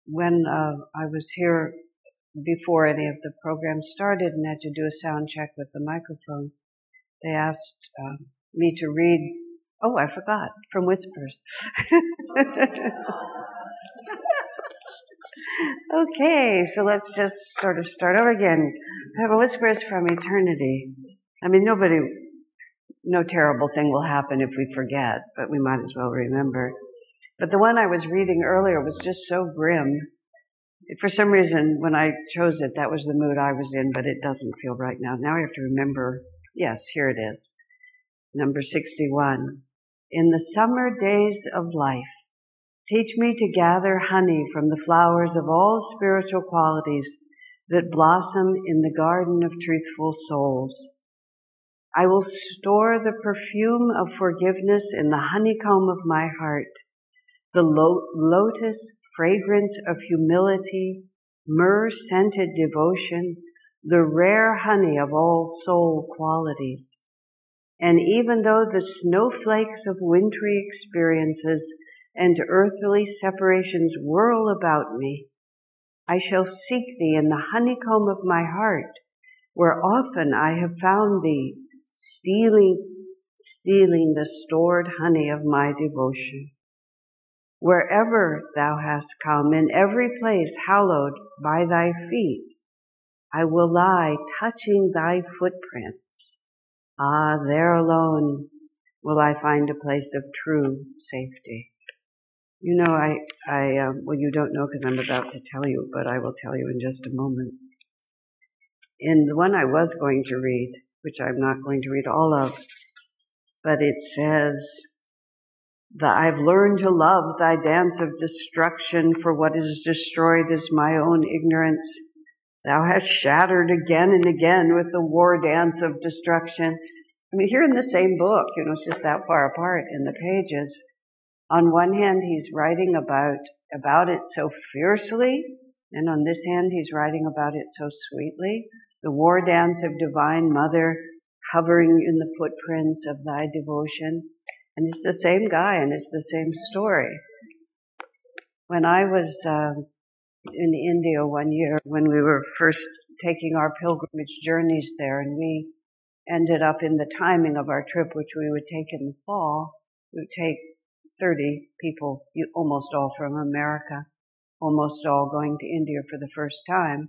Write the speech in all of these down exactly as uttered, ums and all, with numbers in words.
when uh, I was here before any of the programs started and had to do a sound check with the microphone, they asked uh, me to read, oh, I forgot, from Whispers. Okay, so let's just sort of start over again. I have a Whispers from Eternity. I mean, nobody, no terrible thing will happen if we forget, but we might as well remember. But the one I was reading earlier was just so grim. For some reason, when I chose it, that was the mood I was in, but it doesn't feel right now. Now I have to remember. Yes, here it is. Number sixty-one. In the summer days of life, teach me to gather honey from the flowers of all spiritual qualities that blossom in the garden of truthful souls. I will store the perfume of forgiveness in the honeycomb of my heart, the lo- lotus fragrance of humility, myrrh-scented devotion, the rare honey of all soul qualities. And even though the snowflakes of wintry experiences and earthly separations whirl about me, I shall seek thee in the honeycomb of my heart, where often I have found thee, stealing, stealing the stored honey of my devotion. Wherever thou hast come, in every place hallowed by thy feet, I will lie touching thy footprints. Ah, there alone will I find a place of true safety. You know, I, I, uh, well, you don't know because I'm about to tell you, but I will tell you in just a moment. In the one I was going to read, which I'm not going to read all of, but it says, that I've learned to love thy dance of destruction, for what is destroyed is my own ignorance. Thou hast shattered again and again with the war dance of destruction. I mean, here in the same book, you know, it's just that far apart in the pages. On one hand, he's writing about, about it so fiercely, and on this hand, he's writing about it so sweetly. The war dance of Divine Mother hovering in the footprints of thy devotion. And it's the same guy, and it's the same story. When I was uh, in India one year, when we were first taking our pilgrimage journeys there, and we ended up in the timing of our trip, which we would take in the fall, we would take thirty people, almost all from America, almost all going to India for the first time.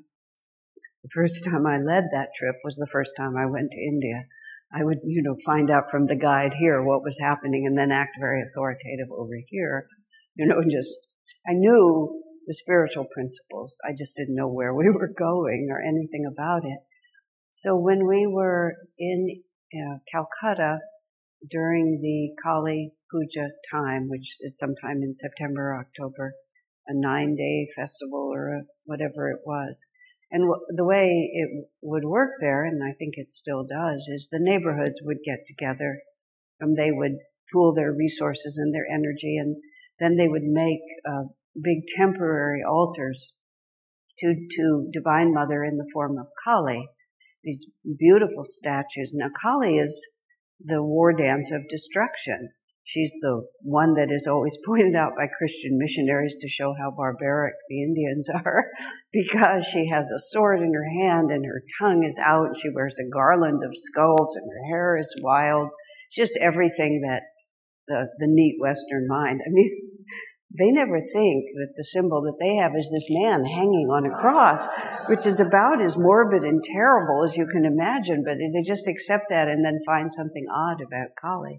The first time I led that trip was the first time I went to India. I would, you know, find out from the guide here what was happening and then act very authoritative over here. You know, just, I knew the spiritual principles. I just didn't know where we were going or anything about it. So when we were in uh, Calcutta during the Kali Puja time, which is sometime in September or October, a nine-day festival or a, whatever it was, and w- the way it would work there, and I think it still does, is the neighborhoods would get together, and they would pool their resources and their energy, and then they would make uh, big temporary altars to, to Divine Mother in the form of Kali, these beautiful statues. Now, Kali is the war dance of destruction. She's the one that is always pointed out by Christian missionaries to show how barbaric the Indians are, because she has a sword in her hand and her tongue is out and she wears a garland of skulls and her hair is wild. Just everything that the, the neat Western mind. I mean, they never think that the symbol that they have is this man hanging on a cross, which is about as morbid and terrible as you can imagine, but they just accept that and then find something odd about Kali.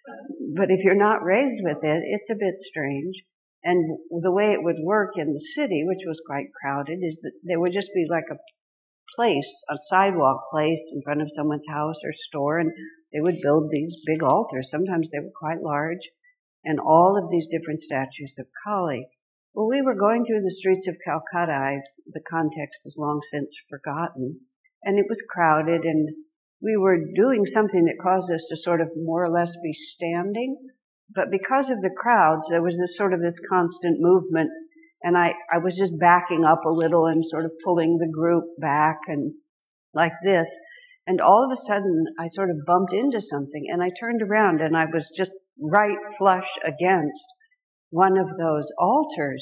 But if you're not raised with it, it's a bit strange. And the way it would work in the city, which was quite crowded, is that there would just be like a place, a sidewalk place in front of someone's house or store, and they would build these big altars. Sometimes they were quite large, and all of these different statues of Kali. Well, we were going through the streets of Calcutta. I, the context is long since forgotten, and it was crowded, and we were doing something that caused us to sort of more or less be standing. But because of the crowds, there was this sort of this constant movement. And I, I was just backing up a little and sort of pulling the group back and like this. And all of a sudden, I sort of bumped into something. And I turned around and I was just right flush against one of those altars.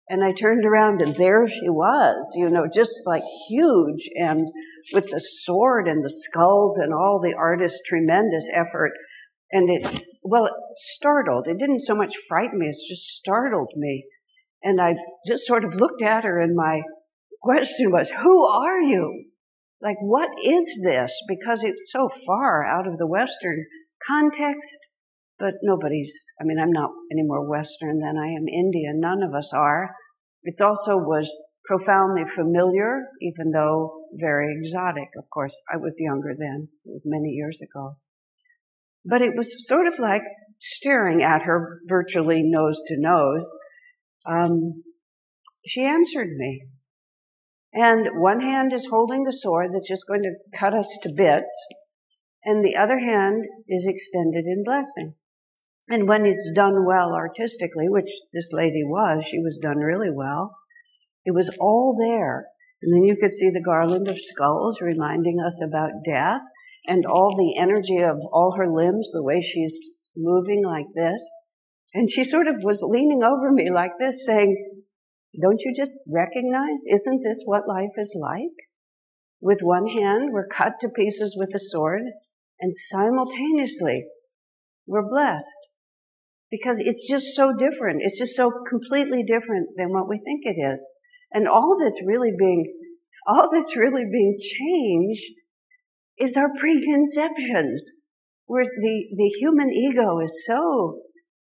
And I turned around and there she was, you know, just like huge and with the sword and the skulls and all the artist's tremendous effort. And it, well, it startled. It didn't so much frighten me, it just startled me. And I just sort of looked at her and my question was, who are you? Like, what is this? Because it's so far out of the Western context, but nobody's, I mean, I'm not any more Western than I am Indian. None of us are. It also was profoundly familiar, even though very exotic. Of course, I was younger then. It was many years ago. But it was sort of like staring at her virtually nose to nose. Um, she answered me. And one hand is holding the sword that's just going to cut us to bits, and the other hand is extended in blessing. And when it's done well artistically, which this lady was, she was done really well, it was all there. And then you could see the garland of skulls reminding us about death, and all the energy of all her limbs, the way she's moving like this. And she sort of was leaning over me like this, saying, don't you just recognize, isn't this what life is like? With one hand, we're cut to pieces with a sword, and simultaneously, we're blessed. Because it's just so different. It's just so completely different than what we think it is. And all that's really being, all that's really being changed is our preconceptions, where the, the human ego is so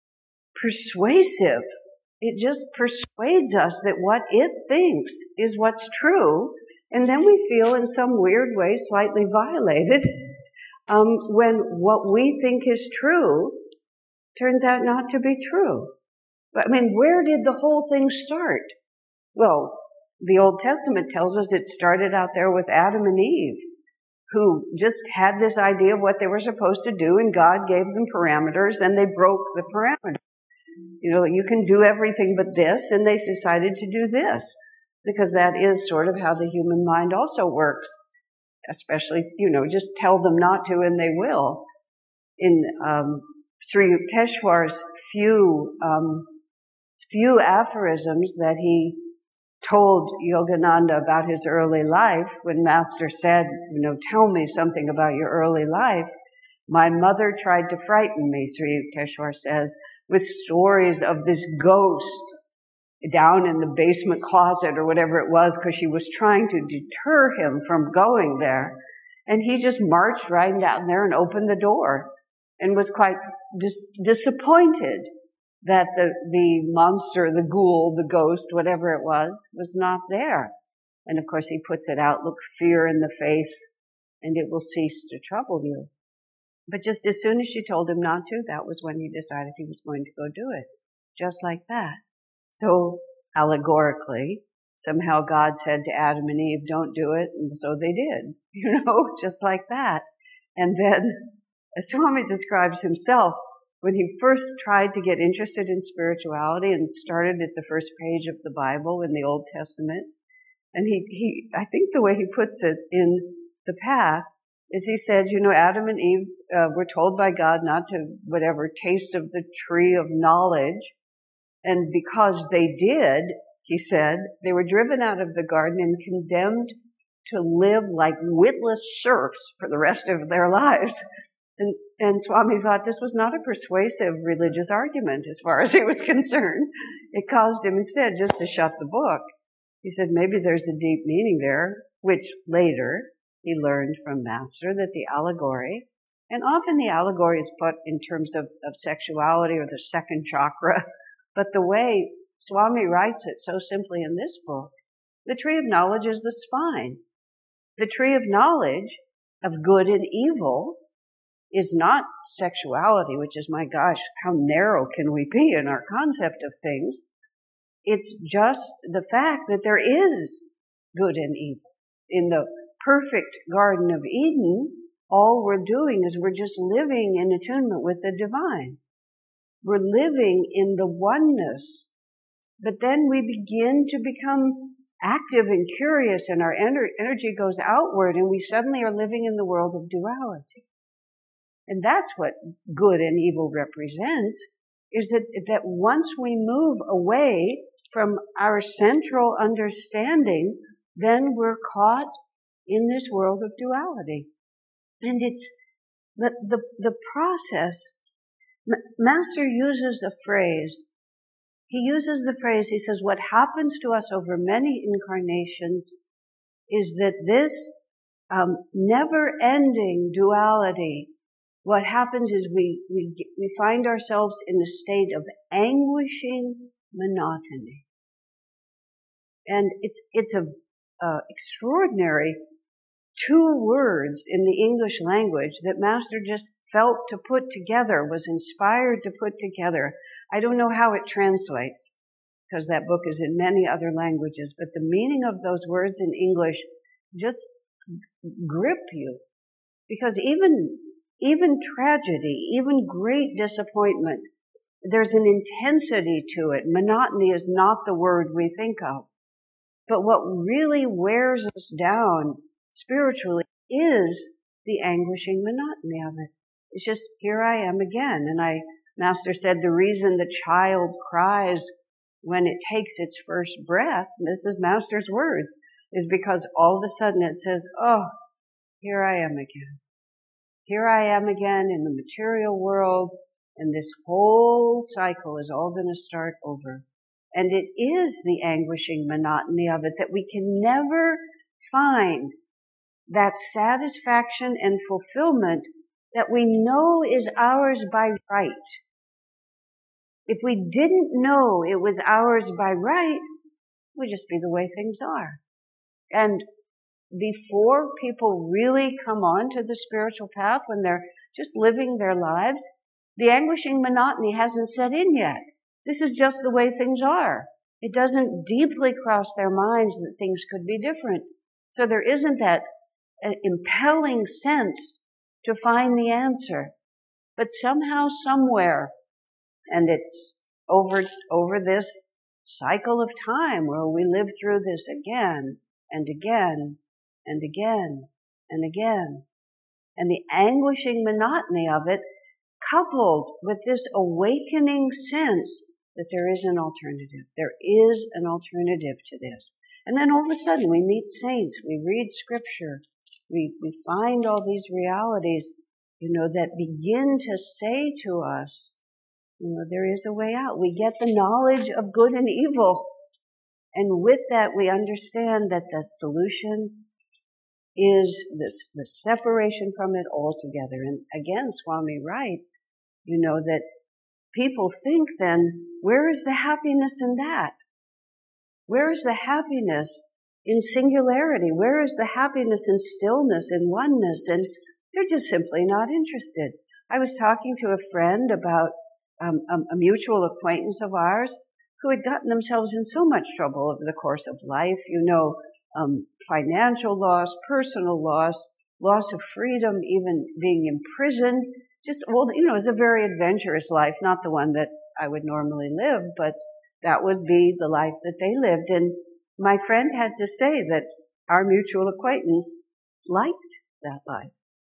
persuasive. It just persuades us that what it thinks is what's true, and then we feel in some weird way slightly violated um, when what we think is true turns out not to be true. But I mean, where did the whole thing start? Well, the Old Testament tells us it started out there with Adam and Eve, who just had this idea of what they were supposed to do, and God gave them parameters, and they broke the parameters. You know, you can do everything but this, and they decided to do this, because that is sort of how the human mind also works. Especially, you know, just tell them not to, and they will. In um, Sri Yukteswar's few um, few aphorisms that he told Yogananda about his early life, when Master said, you know, tell me something about your early life, my mother tried to frighten me, Sri Yukteswar says, with stories of this ghost down in the basement closet or whatever it was, because she was trying to deter him from going there. And he just marched right down there and opened the door and was quite dis- disappointed that the, the monster, the ghoul, the ghost, whatever it was, was not there. And of course he puts it out, look fear in the face, and it will cease to trouble you. But just as soon as she told him not to, that was when he decided he was going to go do it. Just like that. So, allegorically, somehow God said to Adam and Eve, don't do it, and so they did. You know, just like that. And then, as Swami describes himself, when he first tried to get interested in spirituality and started at the first page of the Bible in the Old Testament, and he, he I think the way he puts it in The Path, is he said, you know, Adam and Eve uh, were told by God not to, whatever, taste of the tree of knowledge. And because they did, he said, they were driven out of the garden and condemned to live like witless serfs for the rest of their lives. And, and Swami thought this was not a persuasive religious argument as far as he was concerned. It caused him instead just to shut the book. He said, maybe there's a deep meaning there, which later he learned from Master that the allegory, and often the allegory is put in terms of, of sexuality or the second chakra, but the way Swami writes it so simply in this book, the tree of knowledge is the spine. The tree of knowledge of good and evil is not sexuality, which is, my gosh, how narrow can we be in our concept of things? It's just the fact that there is good and evil. In the perfect Garden of Eden, all we're doing is we're just living in attunement with the divine. We're living in the oneness. But then we begin to become active and curious, and our ener- energy goes outward, and we suddenly are living in the world of duality. And that's what good and evil represents, is that, that once we move away from our central understanding, then we're caught in this world of duality. And it's the, the, the process. Master uses a phrase. He uses the phrase, he says, what happens to us over many incarnations is that this um, never-ending duality, what happens is we, we, we find ourselves in a state of anguishing monotony. And it's, it's a, uh, extraordinary two words in the English language that Master just felt to put together, was inspired to put together. I don't know how it translates, because that book is in many other languages, but the meaning of those words in English just grip you. Because even, even tragedy, even great disappointment, there's an intensity to it. Monotony is not the word we think of. But what really wears us down spiritually is the anguishing monotony of it. It's just, here I am again. And I, Master said the reason the child cries when it takes its first breath, and this is Master's words, is because all of a sudden it says, oh, here I am again. Here I am again in the material world, and this whole cycle is all going to start over. And it is the anguishing monotony of it that we can never find that satisfaction and fulfillment that we know is ours by right. If we didn't know it was ours by right, it would just be the way things are. And before people really come on to the spiritual path, when they're just living their lives, the anguishing monotony hasn't set in yet. This is just the way things are. It doesn't deeply cross their minds that things could be different. So there isn't that uh, impelling sense to find the answer. But somehow, somewhere, and it's over, over this cycle of time where we live through this again and again and again and again. And the anguishing monotony of it, coupled with this awakening sense that there is an alternative. There is an alternative to this. And then all of a sudden we meet saints, we read scripture, we, we find all these realities, you know, that begin to say to us, you know, there is a way out. We get the knowledge of good and evil. And with that we understand that the solution is this, the separation from it altogether. And again, Swami writes, you know, that people think then, where is the happiness in that? Where is the happiness in singularity? Where is the happiness in stillness and oneness? And they're just simply not interested. I was talking to a friend about um, a, a mutual acquaintance of ours who had gotten themselves in so much trouble over the course of life, you know, um, financial loss, personal loss, loss of freedom, even being imprisoned. Just, well, you know, it was a very adventurous life, not the one that I would normally live, but that would be the life that they lived. And my friend had to say that our mutual acquaintance liked that life.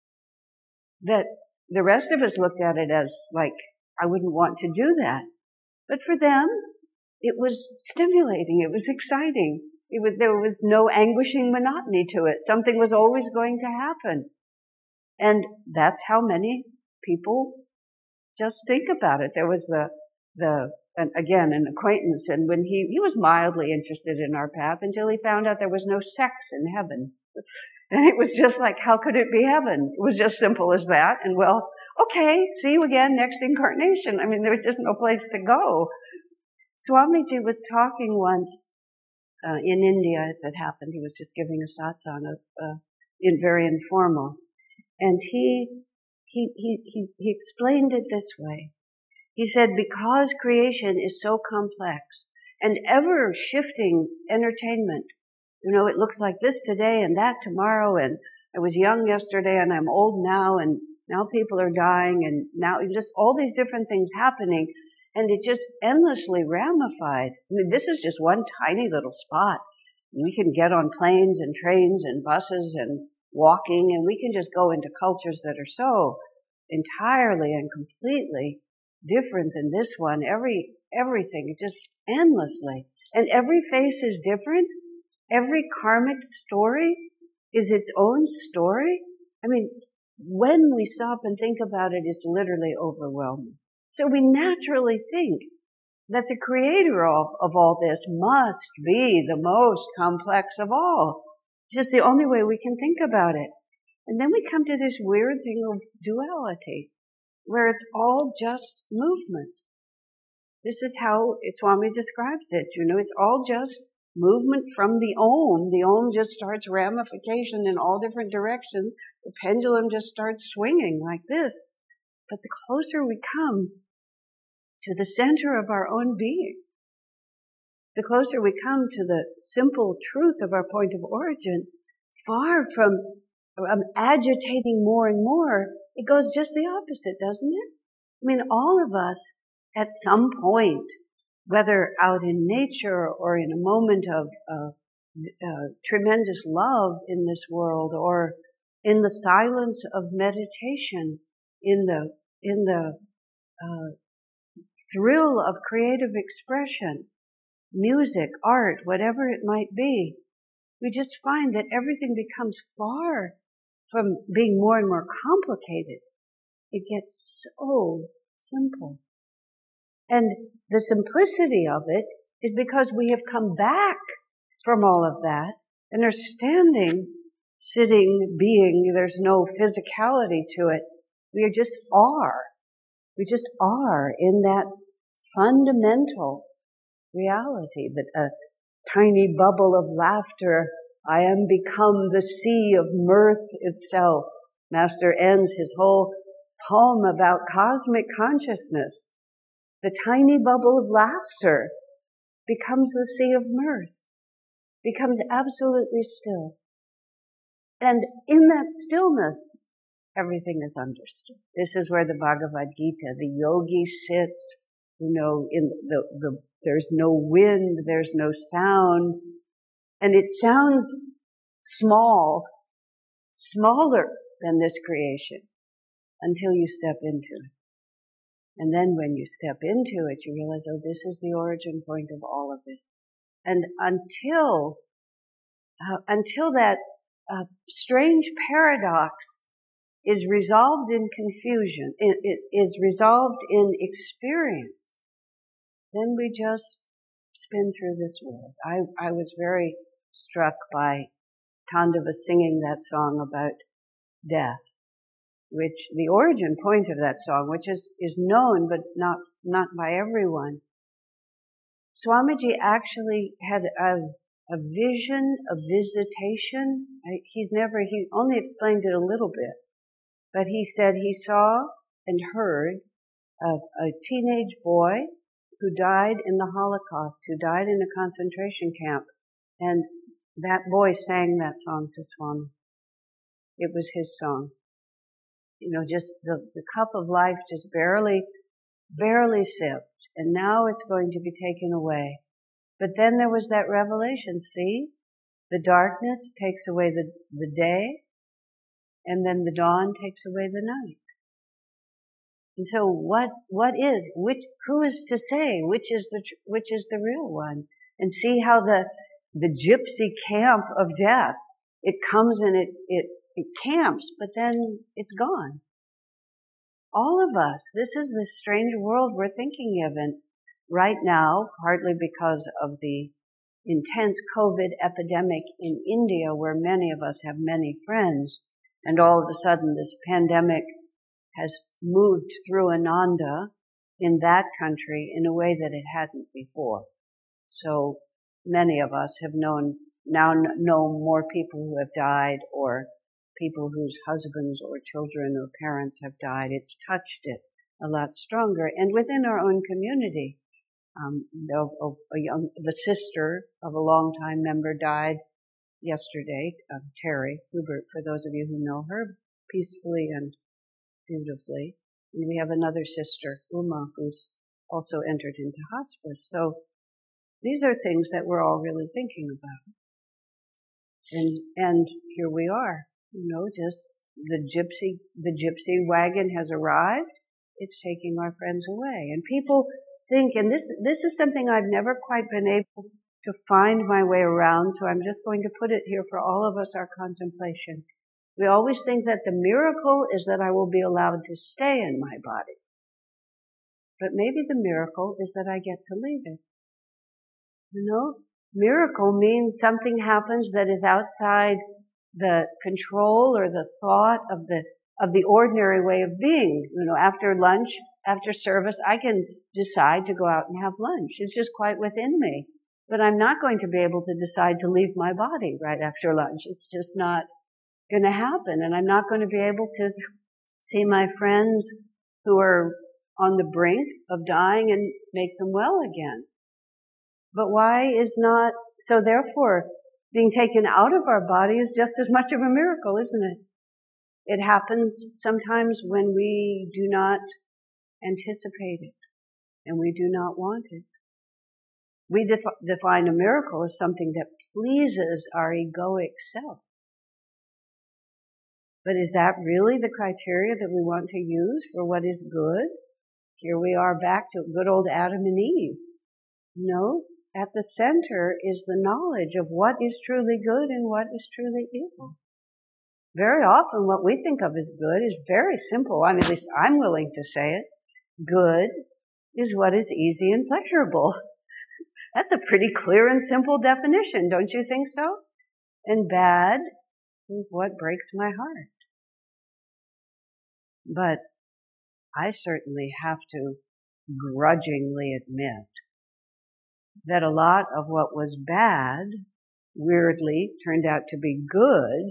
That the rest of us looked at it as like, I wouldn't want to do that. But for them, it was stimulating. It was exciting. It was, there was no anguishing monotony to it. Something was always going to happen. And that's how many people just think about it. There was the, the, and again, an acquaintance, and when he, he was mildly interested in our path until he found out there was no sex in heaven. And it was just like, how could it be heaven? It was just simple as that. And well, okay, see you again next incarnation. I mean, there was just no place to go. Swamiji was talking once uh, in India, as it happened. He was just giving a satsang, uh, in very informal. And he, he, he, he, he explained it this way. He said, because creation is so complex and ever shifting entertainment, you know, it looks like this today and that tomorrow, and I was young yesterday and I'm old now, and now people are dying, and now just all these different things happening, and it just endlessly ramified. I mean, this is just one tiny little spot. We can get on planes and trains and buses and walking, and we can just go into cultures that are so entirely and completely different than this one. Every, everything, just endlessly. And every face is different. Every karmic story is its own story. I mean, when we stop and think about it, it's literally overwhelming. So we naturally think that the creator of, of all this must be the most complex of all. It's just the only way we can think about it. And then we come to this weird thing of duality, where it's all just movement. This is how Swami describes it. You know, it's all just movement from the Om. The Om just starts ramification in all different directions. The pendulum just starts swinging like this. But the closer we come to the center of our own being, the closer we come to the simple truth of our point of origin, far from um, agitating more and more, it goes just the opposite, doesn't it? I mean, all of us at some point, whether out in nature or in a moment of uh, uh, tremendous love in this world, or in the silence of meditation, in the in the uh, thrill of creative expression, music, art, whatever it might be, we just find that everything becomes far from being more and more complicated. It gets so simple. And the simplicity of it is because we have come back from all of that and are standing, sitting, being. There's no physicality to it. We are just are. We just are in that fundamental reality, that a tiny bubble of laughter, I am become the sea of mirth itself. Master ends his whole poem about cosmic consciousness. The tiny bubble of laughter becomes the sea of mirth, becomes absolutely still. And in that stillness, everything is understood. This is where the Bhagavad Gita, the yogi sits, you know, in the, the, there's no wind, there's no sound, and it sounds small, smaller than this creation, until you step into it. And then when you step into it, you realize, oh, this is the origin point of all of it. And until, uh, until that uh, strange paradox is resolved in confusion, it, it is resolved in experience, then we just spin through this world. I, I was very struck by Tandava singing that song about death, which the origin point of that song, which is, is known but not, not by everyone. Swamiji actually had a, a vision, a visitation. He's never, he only explained it a little bit, but he said he saw and heard a, a teenage boy who died in the Holocaust, who died in a concentration camp, and that boy sang that song to Swami. It was his song. You know, just the, the cup of life just barely, barely sipped, and now it's going to be taken away. But then there was that revelation, see? The darkness takes away the, the day, and then the dawn takes away the night. And so what, what is, which, who is to say which is the, which is the real one? And see how the, the gypsy camp of death, it comes and it, it, it camps, but then it's gone. All of us, this is the strange world we're thinking of, and right now, partly because of the intense COVID epidemic in India, where many of us have many friends, and all of a sudden this pandemic has moved through Ananda in that country in a way that it hadn't before. So many of us have known, now know more people who have died, or people whose husbands or children or parents have died. It's touched it a lot stronger. And within our own community, um, a, a young, the sister of a longtime member died yesterday, uh, Terry Hubert, for those of you who know her, peacefully and beautifully. And we have another sister, Uma, who's also entered into hospice. So these are things that we're all really thinking about. And, and here we are, you know, just the gypsy, the gypsy wagon has arrived. It's taking our friends away. And people think, and this, this is something I've never quite been able to find my way around, so I'm just going to put it here for all of us, our contemplation. We always think that the miracle is that I will be allowed to stay in my body. But maybe the miracle is that I get to leave it. You know, miracle means something happens that is outside the control or the thought of the of the ordinary way of being. You know, after lunch, after service, I can decide to go out and have lunch. It's just quite within me. But I'm not going to be able to decide to leave my body right after lunch. It's just not going to happen. And I'm not going to be able to see my friends who are on the brink of dying and make them well again. But why is not, so therefore, being taken out of our body is just as much of a miracle, isn't it? It happens sometimes when we do not anticipate it and we do not want it. We def- define a miracle as something that pleases our egoic self. But is that really the criteria that we want to use for what is good? Here we are back to good old Adam and Eve. No, at the center is the knowledge of what is truly good and what is truly evil. Very often what we think of as good is very simple. I mean, at least I'm willing to say it. Good is what is easy and pleasurable. That's a pretty clear and simple definition, don't you think so? And bad is what breaks my heart. But I certainly have to grudgingly admit that a lot of what was bad, weirdly, turned out to be good.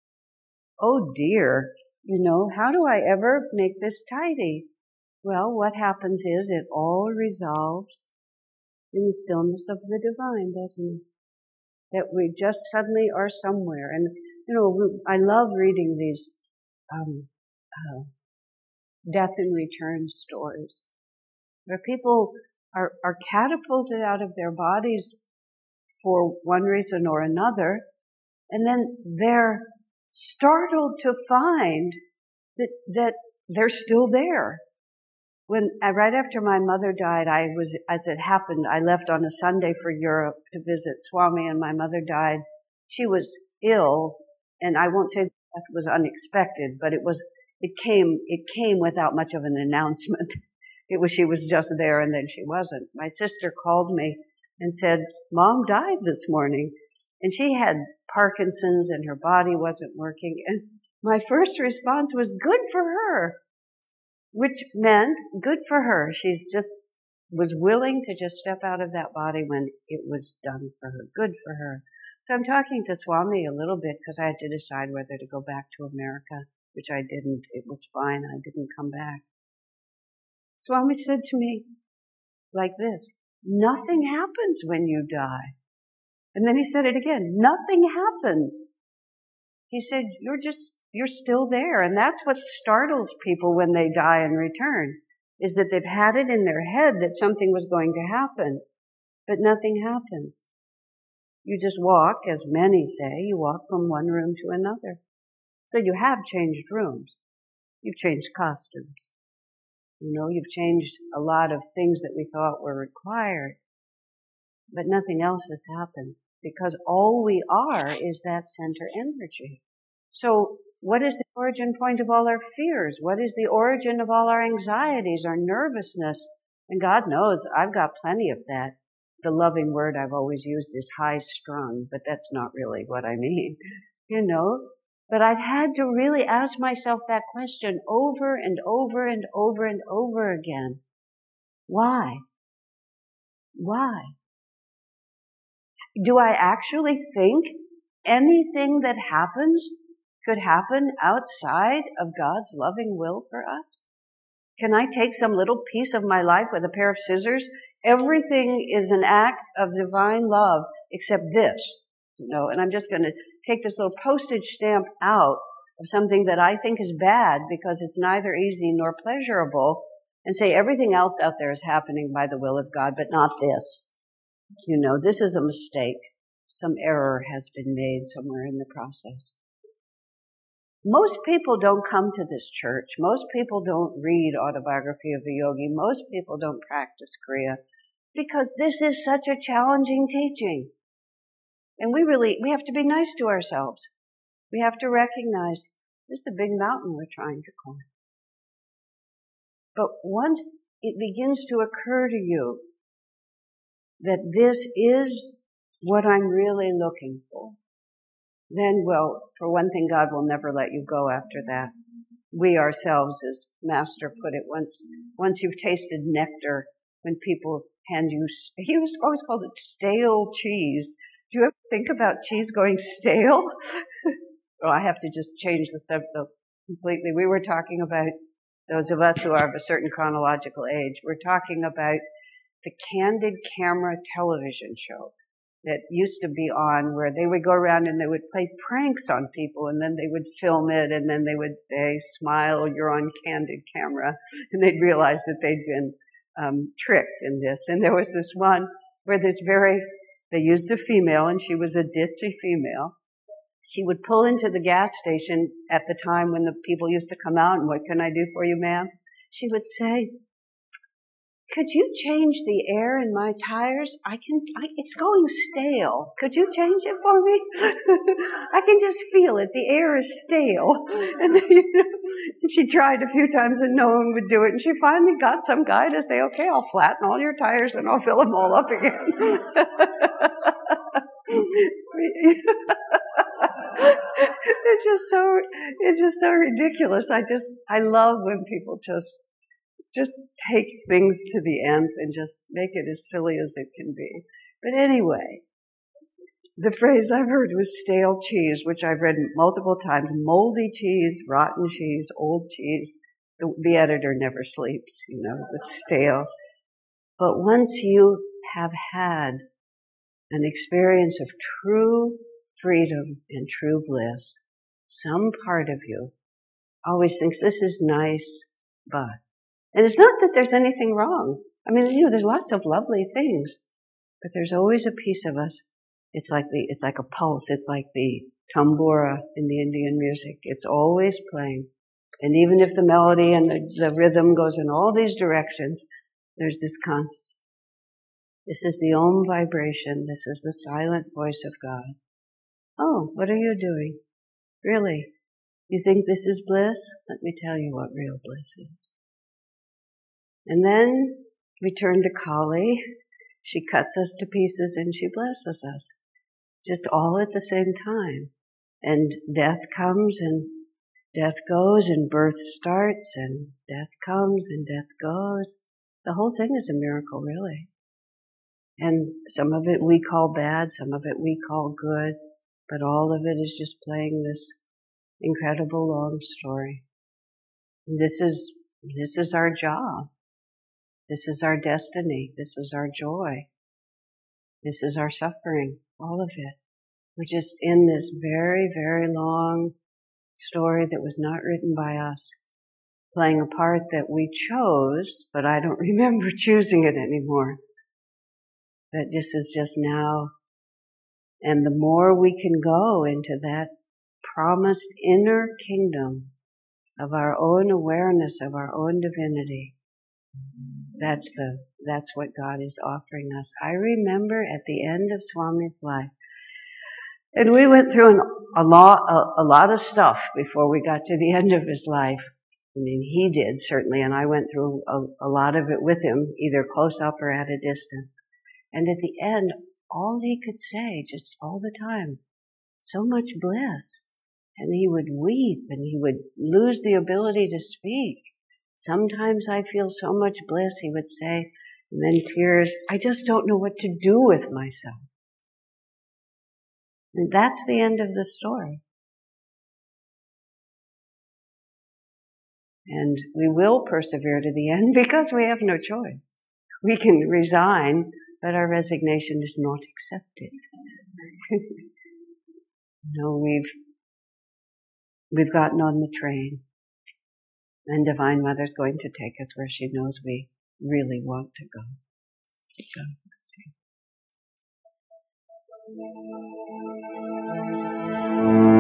Oh dear, you know, how do I ever make this tidy? Well, what happens is it all resolves in the stillness of the divine, doesn't it? That we just suddenly are somewhere. And, you know, I love reading these um, uh, death and return stories where people are, are catapulted out of their bodies for one reason or another, and then they're startled to find that that they're still there. When right after my mother died, I was, as it happened, I left on a Sunday for Europe to visit Swami, and my mother died. She was ill, and I won't say death was unexpected, but it was. It came. It came without much of an announcement. It was. She was just there, and then she wasn't. My sister called me and said, "Mom died this morning," and she had Parkinson's, and her body wasn't working. And my first response was, "Good for her." Which meant, good for her. She's just, was willing to just step out of that body when it was done for her. Good for her. So I'm talking to Swami a little bit because I had to decide whether to go back to America, which I didn't. It was fine. I didn't come back. Swami said to me like this, "Nothing happens when you die." And then he said it again, "Nothing happens." He said, you're just, you're still there. And that's what startles people when they die and return, is that they've had it in their head that something was going to happen, but nothing happens. You just walk, as many say, you walk from one room to another. So you have changed rooms. You've changed costumes. You know, you've changed a lot of things that we thought were required, but nothing else has happened. Because all we are is that center energy. So what is the origin point of all our fears? What is the origin of all our anxieties, our nervousness? And God knows I've got plenty of that. The loving word I've always used is high strung, but that's not really what I mean, you know. But I've had to really ask myself that question over and over and over and over again. Why? Why? Do I actually think anything that happens could happen outside of God's loving will for us? Can I take some little piece of my life with a pair of scissors? Everything is an act of divine love except this, you know, and I'm just going to take this little postage stamp out of something that I think is bad because it's neither easy nor pleasurable and say everything else out there is happening by the will of God, but not this. You know, this is a mistake. Some error has been made somewhere in the process. Most people don't come to this church. Most people don't read Autobiography of a Yogi. Most people don't practice Kriya because this is such a challenging teaching. And we really, we have to be nice to ourselves. We have to recognize this is a big mountain we're trying to climb. But once it begins to occur to you that this is what I'm really looking for, then, well, for one thing, God will never let you go after that. We ourselves, as Master put it, once once you've tasted nectar, when people hand you, he was always called it stale cheese. Do you ever think about cheese going stale? Well, I have to just change the subject completely. We were talking about, those of us who are of a certain chronological age, we're talking about the candid camera television show that used to be on, where they would go around and they would play pranks on people, and then they would film it, and then they would say, smile, you're on candid camera, and they'd realize that they'd been um, tricked in this. And there was this one where this very, they used a female, and she was a ditzy female. She would pull into the gas station at the time when the people used to come out, and what can I do for you, ma'am? She would say, could you change the air in my tires? I can, I, it's going stale. Could you change it for me? I can just feel it. The air is stale. And you know, she tried a few times and no one would do it. And she finally got some guy to say, okay, I'll flatten all your tires and I'll fill them all up again. It's just so, it's just so ridiculous. I just, I love when people just, just take things to the nth and just make it as silly as it can be. But anyway, the phrase I've heard was stale cheese, which I've read multiple times. Moldy cheese, rotten cheese, old cheese. The, the editor never sleeps, you know, the stale. But once you have had an experience of true freedom and true bliss, some part of you always thinks this is nice, but. And it's not that there's anything wrong. I mean, you know, there's lots of lovely things, but there's always a piece of us. It's like the, it's like a pulse. It's like the tambura in the Indian music. It's always playing. And even if the melody and the, the rhythm goes in all these directions, there's this constant. This is the Om vibration. This is the silent voice of God. Oh, what are you doing? Really? You think this is bliss? Let me tell you what real bliss is. And then we turn to Kali. She cuts us to pieces and she blesses us. Just all at the same time. And death comes and death goes and birth starts and death comes and death goes. The whole thing is a miracle, really. And some of it we call bad, some of it we call good, but all of it is just playing this incredible long story. This is, this is our job. This is our destiny. This is our joy. This is our suffering. All of it. We're just in this very, very long story that was not written by us, playing a part that we chose, but I don't remember choosing it anymore. But this is just now. And the more we can go into that promised inner kingdom of our own awareness, of our own divinity, That's the, that's what God is offering us. I remember at the end of Swami's life, and we went through an, a lot, a, a lot of stuff before we got to the end of his life. I mean, he did, certainly, and I went through a, a lot of it with him, either close up or at a distance. And at the end, all he could say, just all the time, so much bliss. And he would weep, and he would lose the ability to speak. Sometimes I feel so much bliss, he would say, and then tears. I just don't know what to do with myself. And that's the end of the story. And we will persevere to the end because we have no choice. We can resign, but our resignation is not accepted. No, we've, we've gotten on the train. And Divine Mother's going to take us where she knows we really want to go. God bless you.